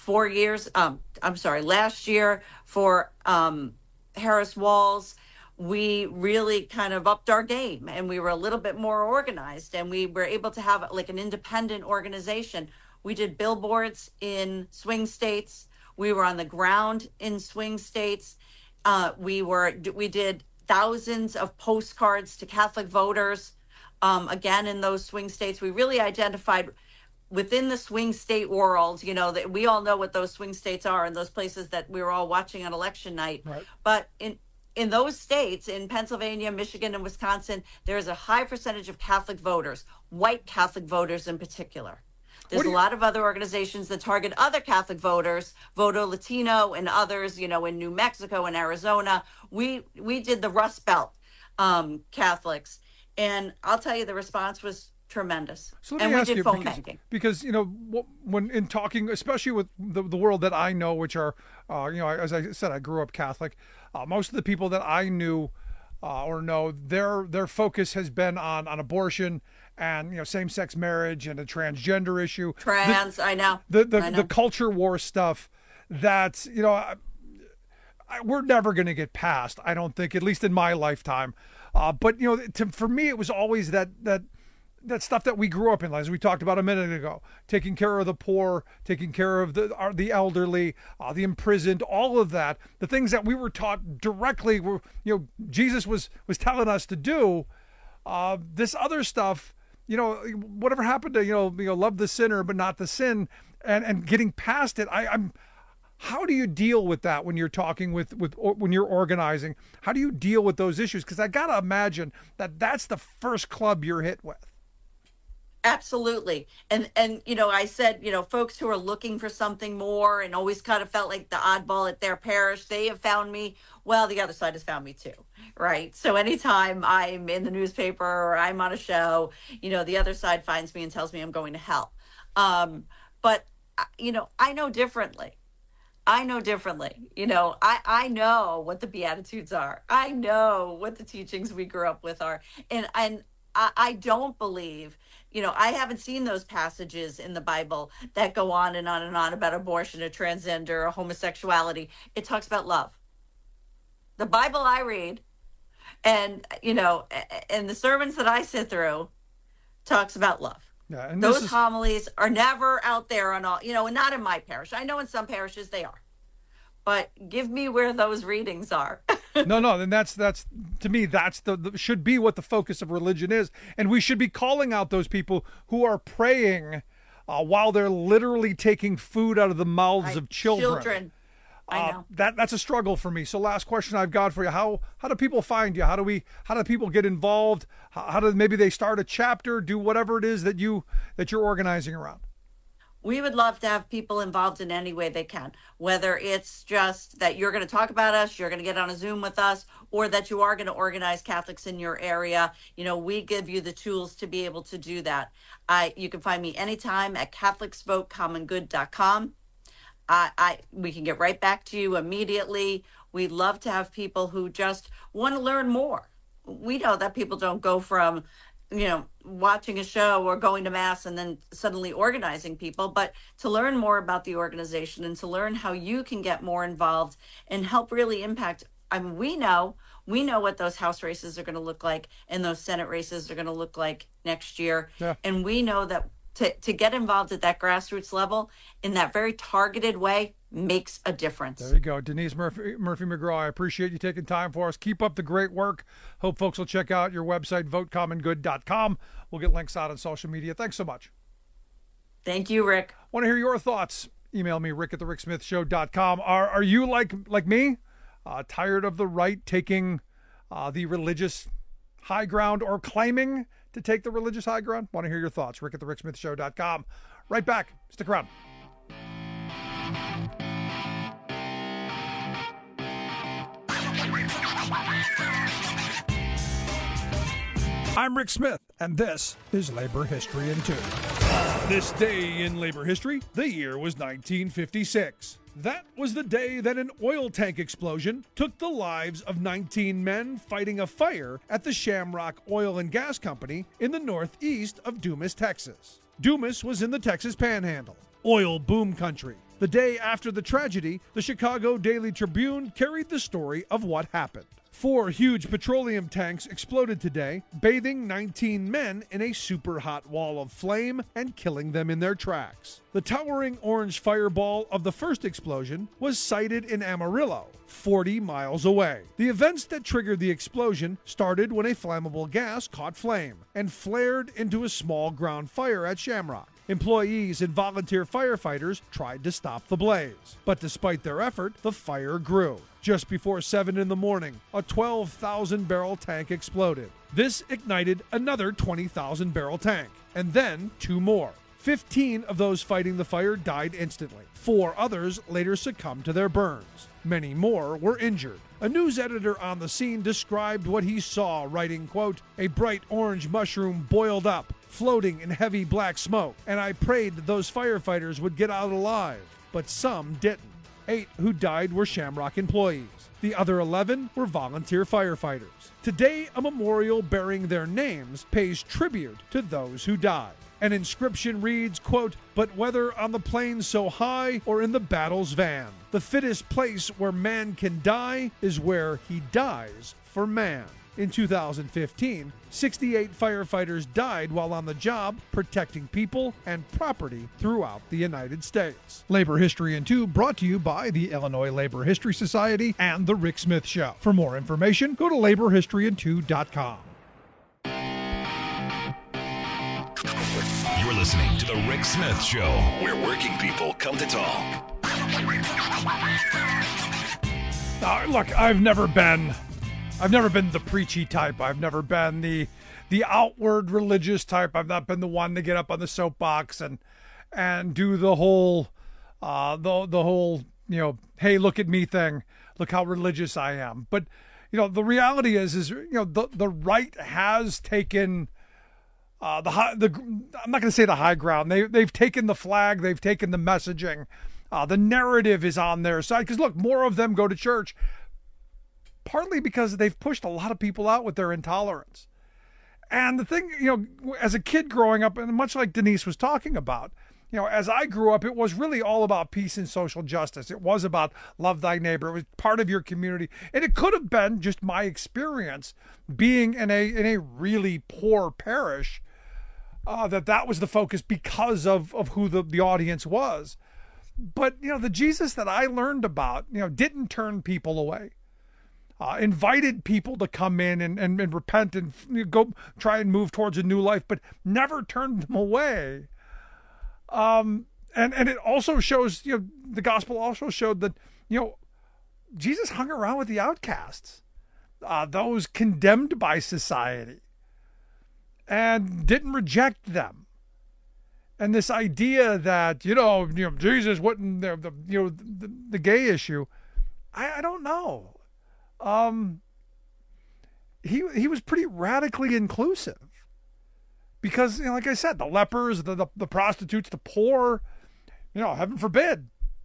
Last year for Harris-Walz, we really kind of upped our game, and we were a little bit more organized, and we were able to have like an independent organization. We did billboards in swing states. We were on the ground in swing states. We did thousands of postcards to Catholic voters, again, in those swing states. We really identified within the swing state world, that we all know what those swing states are and those places that we were all watching on election night. Right. But in those states, in Pennsylvania, Michigan, and Wisconsin, there is a high percentage of Catholic voters, white Catholic voters in particular. There's a lot of other organizations that target other Catholic voters, Voto Latino and others, in New Mexico and Arizona. We did the Rust Belt Catholics. And I'll tell you, the response was tremendous. So let me ask you, because when in talking, especially with the world that I know, which are, as I said, I grew up Catholic. Most of the people that I knew or know, their focus has been on abortion and same-sex marriage and a transgender issue. I know. The culture war stuff. That's we're never going to get past. I don't think, at least in my lifetime. But for me, it was always that stuff that we grew up in, as we talked about a minute ago, taking care of the poor, taking care of the elderly, the imprisoned, all of that, the things that we were taught directly, Jesus was telling us to do. This other stuff, whatever happened to, love the sinner but not the sin, and getting past it. How do you deal with that when you're talking when you're organizing? How do you deal with those issues? Because I gotta imagine that's the first club you're hit with. Absolutely. And I said, folks who are looking for something more and always kind of felt like the oddball at their parish, they have found me. Well, the other side has found me too, right? So anytime I'm in the newspaper or I'm on a show, the other side finds me and tells me I'm going to hell. But, I know differently. I know what the Beatitudes are. I know what the teachings we grew up with are. And I don't believe, I haven't seen those passages in the Bible that go on and on and on about abortion or transgender or homosexuality. It talks about love. The Bible I read and the sermons that I sit through talks about love. Yeah, and those homilies are never out there on all, and not in my parish. I know in some parishes they are, but give me where those readings are. No, then that's to me, that's the should be what the focus of religion is. And we should be calling out those people who are praying while they're literally taking food out of the mouths of children. I know. That's a struggle for me. So last question I've got for you. How do people find you? How do people get involved? How do maybe they start a chapter, do whatever it is that you're organizing around? We would love to have people involved in any way they can, whether it's just that you're going to talk about us, you're going to get on a Zoom with us, or that you are going to organize Catholics in your area. We give you the tools to be able to do that. You can find me anytime at CatholicsVoteCommonGood.com. We can get right back to you immediately. We love to have people who just want to learn more. We know that people don't go from watching a show or going to mass and then suddenly organizing people, but to learn more about the organization and to learn how you can get more involved and help really impact. I mean, we know what those House races are going to look like and those Senate races are going to look like next year. Yeah. And we know that to get involved at that grassroots level in that very targeted way makes a difference. There you go. Denise Murphy McGraw, I appreciate you taking time for us. Keep up the great work. Hope folks will check out your website, votecommongood.com. We'll get links out on social media. Thanks so much. Thank you, Rick. Want to hear your thoughts? Email me, rick@thericksmithshow.com. Are you like me, tired of the right taking the religious high ground or claiming to take the religious high ground? Want to hear your thoughts? rick@thericksmithshow.com. Right back. Stick around. I'm Rick Smith, and this is Labor History in 2. This day in labor history, the year was 1956. That was the day that an oil tank explosion took the lives of 19 men fighting a fire at the Shamrock Oil and Gas Company in the northeast of Dumas, Texas. Dumas was in the Texas Panhandle, oil boom country. The day after the tragedy, the Chicago Daily Tribune carried the story of what happened. 4 huge petroleum tanks exploded today, bathing 19 men in a super hot wall of flame and killing them in their tracks. The towering orange fireball of the first explosion was sighted in Amarillo, 40 miles away. The events that triggered the explosion started when a flammable gas caught flame and flared into a small ground fire at Shamrock. Employees and volunteer firefighters tried to stop the blaze, but despite their effort, the fire grew. Just before 7 in the morning, a 12,000-barrel tank exploded. This ignited another 20,000-barrel tank, and then 2 more. 15 of those fighting the fire died instantly. 4 others later succumbed to their burns. Many more were injured. A news editor on the scene described what he saw, writing, quote, "A bright orange mushroom boiled up, floating in heavy black smoke, and I prayed that those firefighters would get out alive, but some didn't." 8 who died were Shamrock employees. The other 11 were volunteer firefighters. Today, a memorial bearing their names pays tribute to those who died. An inscription reads, quote, "But whether on the plains so high or in the battle's van, the fittest place where man can die is where he dies for man." In 2015, 68 firefighters died while on the job protecting people and property throughout the United States. Labor History in 2 brought to you by the Illinois Labor History Society and The Rick Smith Show. For more information, go to laborhistoryin2.com. You're listening to The Rick Smith Show, where working people come to talk. Look, I've never been the preachy type. I've never been the outward religious type. I've not been the one to get up on the soapbox and do the whole hey, look at me thing. Look how religious I am. But the reality is the right has taken I'm not going to say the high ground. They've taken the flag. They've taken the messaging. The narrative is on their side because look, more of them go to church. Partly because they've pushed a lot of people out with their intolerance. And the thing, as a kid growing up, and much like Denise was talking about, as I grew up, it was really all about peace and social justice. It was about love thy neighbor. It was part of your community. And it could have been just my experience being in a really poor parish, that was the focus because of who the audience was. But, the Jesus that I learned about, didn't turn people away. Invited people to come in and repent and go try and move towards a new life, but never turned them away. And And it also shows, the gospel also showed that, Jesus hung around with the outcasts, those condemned by society, and didn't reject them. And this idea that, Jesus wouldn't, the gay issue, I don't know. He was pretty radically inclusive because, like I said, the lepers, the prostitutes, the poor, heaven forbid.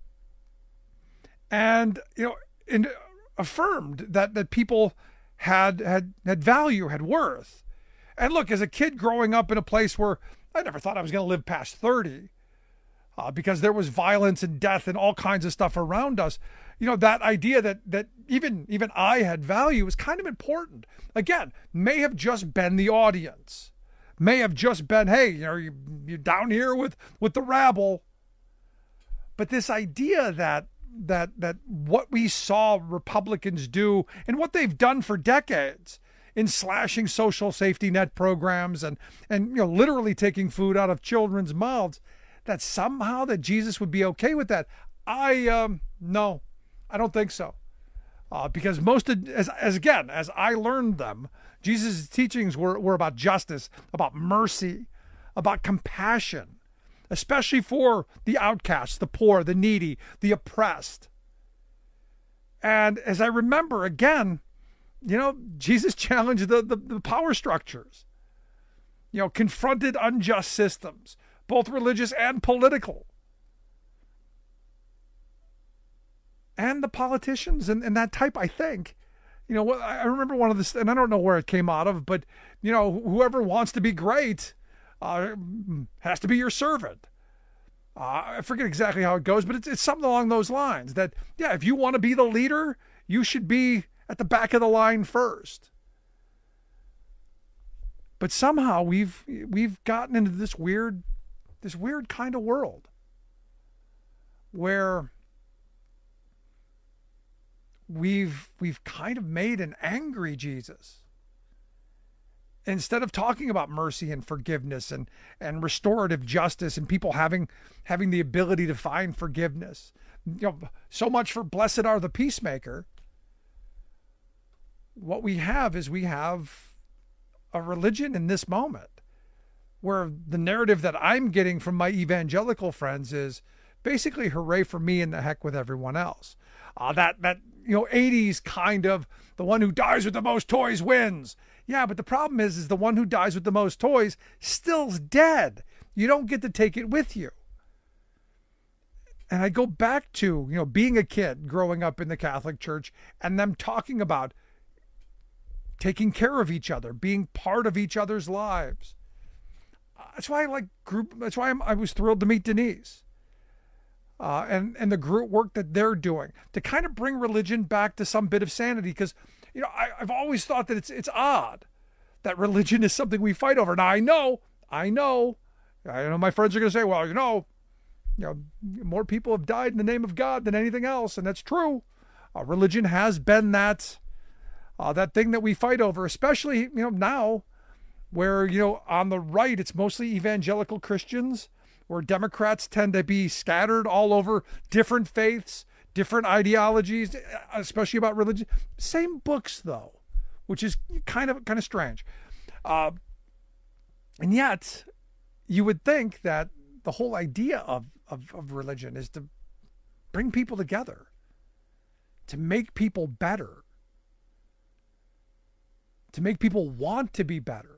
And, and affirmed that people had value, had worth. And look, as a kid growing up in a place where I never thought I was going to live past 30, because there was violence and death and all kinds of stuff around us, that idea that even I had value is kind of important. Again, may have just been the audience, may have just been, hey, you're down here with the rabble. But this idea that what we saw Republicans do and what they've done for decades in slashing social safety net programs and literally taking food out of children's mouths, that somehow that Jesus would be okay with that. No, I don't think so. Because as I learned them, Jesus' teachings were about justice, about mercy, about compassion, especially for the outcasts, the poor, the needy, the oppressed. And as I remember, again, Jesus challenged the power structures, confronted unjust systems, both religious and political. And the politicians and that type, I think, I remember one of this, and I don't know where it came out of, but, whoever wants to be great has to be your servant. I forget exactly how it goes, but it's something along those lines that, if you want to be the leader, you should be at the back of the line first. But somehow we've gotten into this weird kind of world where we've kind of made an angry Jesus. Instead of talking about mercy and forgiveness and restorative justice and people having the ability to find forgiveness, so much for blessed are the peacemaker. What we have is a religion in this moment where the narrative that I'm getting from my evangelical friends is basically hooray for me and the heck with everyone else. That 80s kind of the one who dies with the most toys wins. Yeah, but the problem is the one who dies with the most toys still's dead. You don't get to take it with you. And I go back to, being a kid growing up in the Catholic Church and them talking about taking care of each other, being part of each other's lives. That's why I like group. That's why I was thrilled to meet Denise. And the group work that they're doing to kind of bring religion back to some bit of sanity. Because, I've always thought that it's odd that religion is something we fight over. Now, I know my friends are going to say, well, more people have died in the name of God than anything else. And that's true. Religion has been that thing that we fight over, especially, now where, on the right, it's mostly evangelical Christians, where Democrats tend to be scattered all over different faiths, different ideologies, especially about religion. Same books, though, which is kind of strange. And yet, you would think that the whole idea of religion is to bring people together, to make people better, to make people want to be better.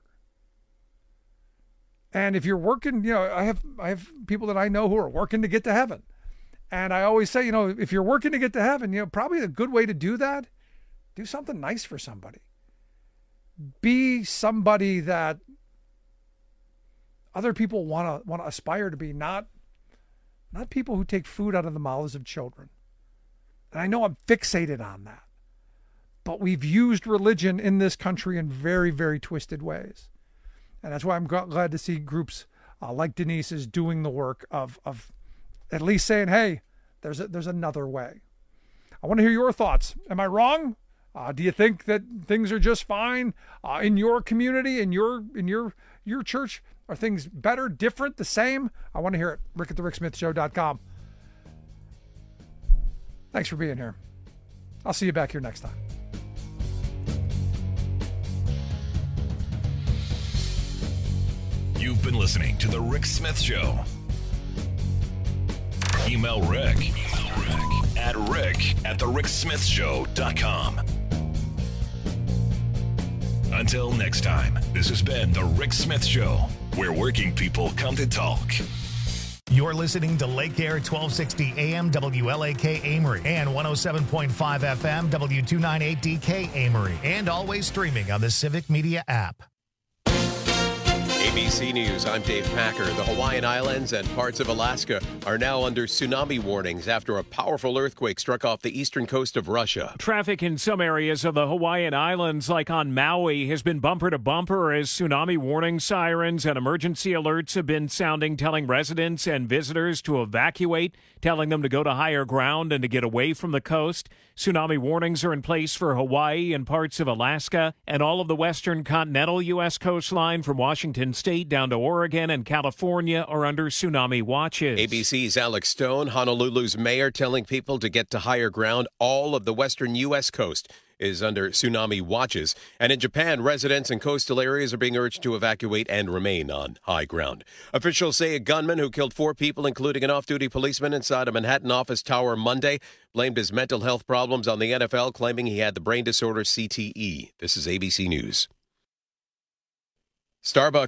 And if you're working, I have people that I know who are working to get to heaven. And I always say, if you're working to get to heaven, probably a good way to do that, do something nice for somebody. Be somebody that other people want to aspire to be, not people who take food out of the mouths of children. And I know I'm fixated on that. But we've used religion in this country in very, very twisted ways. And that's why I'm glad to see groups like Denise's doing the work of at least saying, hey, there's another way. I want to hear your thoughts. Am I wrong? Do you think that things are just fine in your community, in your church? Are things better, different, the same? I want to hear it. Rick@thericksmithshow.com. Thanks for being here. I'll see you back here next time. You've been listening to The Rick Smith Show. Email Rick at rick@thericksmithshow.com. Until next time, this has been The Rick Smith Show, where working people come to talk. You're listening to Lake Air 1260 AM WLAK Amory and 107.5 FM W298DK Amory, and always streaming on the Civic Media app. ABC News, I'm Dave Packer. The Hawaiian Islands and parts of Alaska are now under tsunami warnings after a powerful earthquake struck off the eastern coast of Russia. Traffic in some areas of the Hawaiian Islands, like on Maui, has been bumper to bumper as tsunami warning sirens and emergency alerts have been sounding, telling residents and visitors to evacuate, telling them to go to higher ground and to get away from the coast. Tsunami warnings are in place for Hawaii and parts of Alaska and all of the western continental U.S. coastline from Washington State down to Oregon and California are under tsunami watches. ABC's Alex Stone, Honolulu's mayor, telling people to get to higher ground. All of the western U.S. coast is under tsunami watches. And in Japan, residents in coastal areas are being urged to evacuate and remain on high ground. Officials say a gunman who killed 4 people, including an off-duty policeman inside a Manhattan office tower Monday, blamed his mental health problems on the NFL, claiming he had the brain disorder CTE. This is ABC News. Starbucks